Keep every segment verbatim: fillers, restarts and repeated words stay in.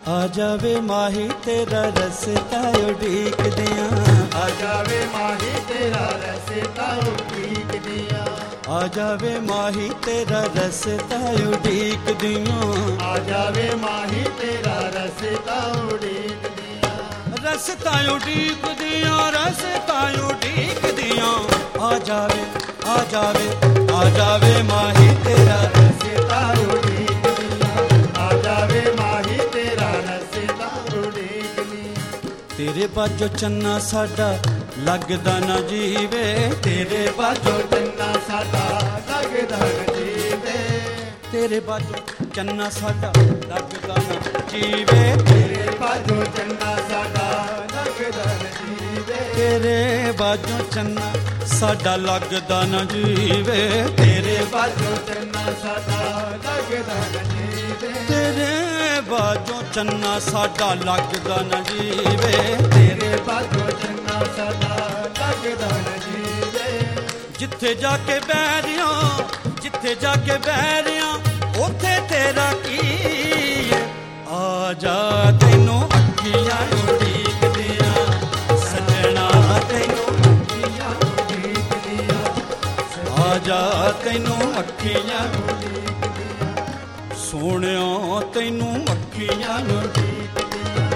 आ जावे माही तेरा रस्ता उड़ीक दियां, आ जावे माही तेरा रस्ता उड़ीक दियां, आ जावे माही तेरा रस्ता उड़ीक दियां, आ जावे माही तेरा रस्ता उड़ीक दियां, रस्ता उड़ीक दियां, रस्ता उड़ीक दियां। आ जावे आ जावे आ जावे माही तेरा रस्ता उड़ीक दियां, आ जावे माही तेरा रस्ता उड़ीक दियां। तेरे बाजो चन्ना साडा लगदा ना जीवे, तेरे बाजो चन्ना साडा लगदा ना जीवे, तेरे बाजो चन्ना साडा लगदा ना जीवे, तेरे बाजो चन्ना साडा लगदा ना जीवे, तेरे बाजो चन्ना साडा लगदा ना जीवे, तेरे बाजो चन्ना साडा लगदा ना जीवे, तेरे बाजो चन्ना साडा लगदा ना जीवे, तेरे बाजो चन्ना साडा लगदा ना जीवे। जिथे जाके बैरियां, जिथे जाके बैरियां उथे तेरा की है। आ जा तैनू अखियां उड़ीक दियां, सजना तैनू अखियां उड़ीक दियां, आ जा तैनू अखियां उड़ीक दियां, सोहणिया तैनू अखियां उड़ीक दियां,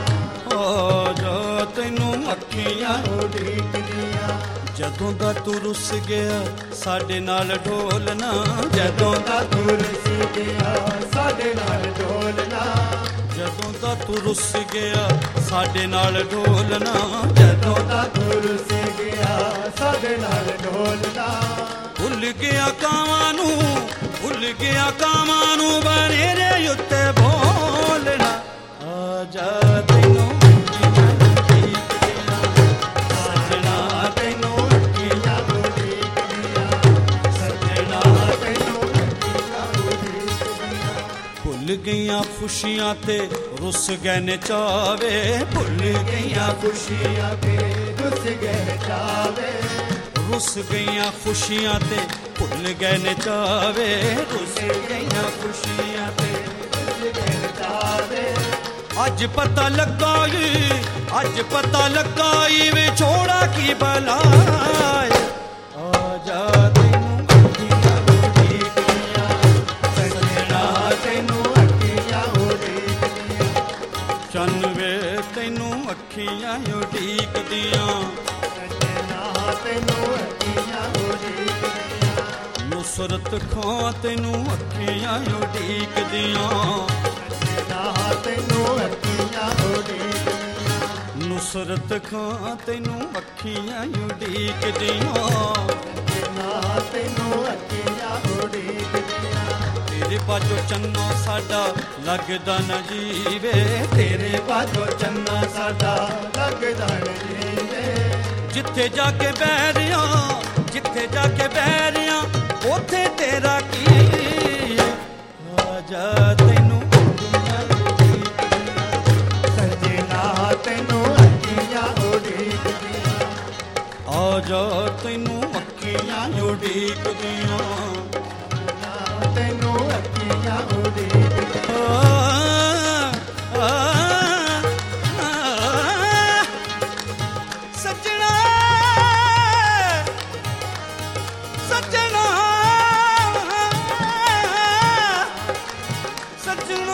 आ जा तैनू अखियां। उड़ीक दियां। जदों दा तू रुस गया साडे नाल ढोलना, जदों दा तू रुस गया साडे नाल ढोलना, जदों दा तू रुस गया साडे नाल ढोलना, जदों दा तू रुस गया साडे नाल ढोलना। भुल गया कावां नू, भुल गया कावां नू बनेरे उत्ते बोलना। आ जा तैनू अखियां उड़ीक दियां, सजना तैनू अखियां उड़ीक दियां, सजना तैनू अखियां उड़ीक दियां। भुल गईयां खुशियां ते रुस गए ने चावे, भुल गईयां खुशियां के रुस गए चावे, रुस गईयां खुशियां ते भुल गए ने चावे, रुस गईयां खुशियां ते रुस गए चावे। अज पता लगा ई, अज पता लगा ई विछोड़ा की बलाए। आ जा तैनू अखियां उड़ीक दियां, सजना तैनू अखियां उड़ीक दियां, चन्न वे तैनू अखियां उड़ीक दियां। सजना तैनू अखियां उड़ीक दियां, नुसरत खां तैनू अखियां उड़ीक दियां, सजना तैनू अखियां उड़ीक दियां, नुसरत खां तैनू अखियां उड़ीक दियां। सजना तैनू अखियां उड़ीक दियां। तेरे बाजो चन्ना साडा लगदा ना जीवे, तेरे बाजो चन्ना साडा लगदा ना जीवे, जिथे जाके बैरियां, जिथे जाके बैरियां उथे तेरा की है। आ जा तैनू अखियां उड़ीक दियां, सजना तैनू अखियां उड़ीक दियां, आ जा तैनू अखियां उड़ीक दियां। सजना तैनू अखियां उड़ीक दियां। आ, आ, आ, सजना सजना सजना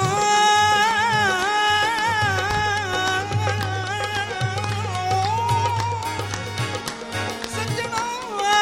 सजना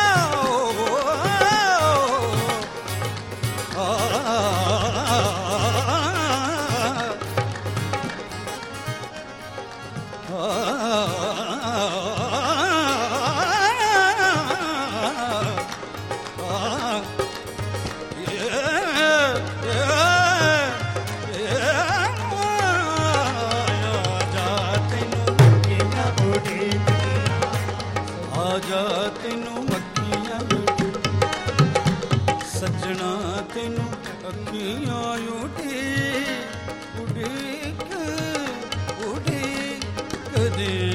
ਤੈਨੂੰ ਅੱਖੀਆਂ ਉਡੀਕ ਉਡੀਕ ਉਡੀਕ ਦੇ